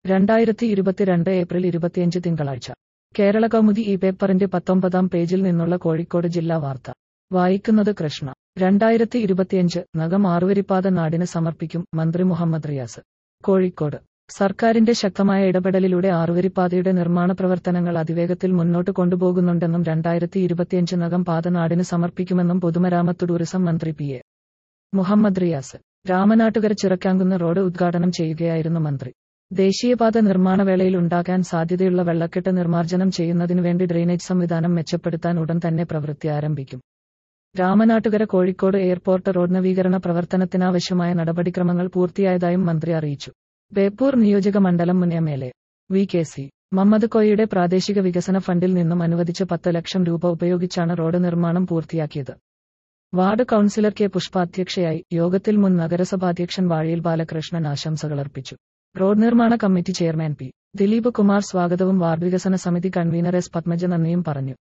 2022 April 25 തിങ്കളാഴ്ച. കേരള കൗമുദി ഈ പേപ്പറിന്റെ 19-ാം പേജിൽ നിന്നുള്ള കോഴിക്കോട് ജില്ലാ വാർത്ത. വായിക്കുന്നത് കൃഷ്ണ. 2025 നഗം ആറുവരിപ്പാത നാടിന് സമർപ്പിക്കും മന്ത്രി മുഹമ്മദ് റിയാസ്. കോഴിക്കോട്. സർക്കാരിന്റെ ശക്തമായ ഇടപെടലിലൂടെ ആറുവരിപ്പാതയുടെ നിർമ്മാണ പ്രവർത്തനങ്ങൾ അതിവേഗത്തിൽ മുന്നോട്ട് കൊണ്ടുപോകുന്നുണ്ടെന്നും 2025 നഗം പാത നാടിന് സമർപ്പിക്കുമെന്നും പൊതുമരാമത്ത് ടൂറിസം മന്ത്രി P A Muhammad Riyas. Ramanattukara Chirakkankunnu road ഉദ്ഘാടനം ചെയ്യുകയായിരുന്നു മന്ത്രി. ദേശീയപാത നിർമ്മാണവേളയിൽ ഉണ്ടാകാൻ സാധ്യതയുള്ള വെള്ളക്കെട്ട് നിർമ്മാർജ്ജനം ചെയ്യുന്നതിനുവേണ്ടി ഡ്രെയിനേജ് സംവിധാനം മെച്ചപ്പെടുത്താൻ ഉടൻ തന്നെ പ്രവൃത്തി ആരംഭിക്കും. രാമനാട്ടുകര കോഴിക്കോട് എയർപോർട്ട് റോഡ് നവീകരണ പ്രവർത്തനത്തിനാവശ്യമായ നടപടിക്രമങ്ങൾ പൂർത്തിയായതായും മന്ത്രി അറിയിച്ചു. ബേപ്പൂർ നിയോജക മണ്ഡലം മുൻ എം.എൽ.എ. വി.കെ.സി. മമ്മദ് കോയയുടെ പ്രാദേശിക വികസന ഫണ്ടിൽ നിന്നും അനുവദിച്ച 10 ലക്ഷം രൂപ ഉപയോഗിച്ചാണ് റോഡ് നിർമ്മാണം പൂർത്തിയാക്കിയത്. വാർഡ് കൗൺസിലർ കെ പുഷ്പ അധ്യക്ഷയായി. യോഗത്തിൽ മുൻ നഗരസഭാധ്യക്ഷൻ വാഴയിൽ ബാലകൃഷ്ണൻ ആശംസകളർപ്പിച്ചു. റോഡ് നിർമ്മാണ committee chairman P. Dileep Kumar സ്വാഗതവും വാർഡ് വികസന സമിതി കൺവീനർ എസ്. പത്മജ നന്ദിയും പറഞ്ഞു.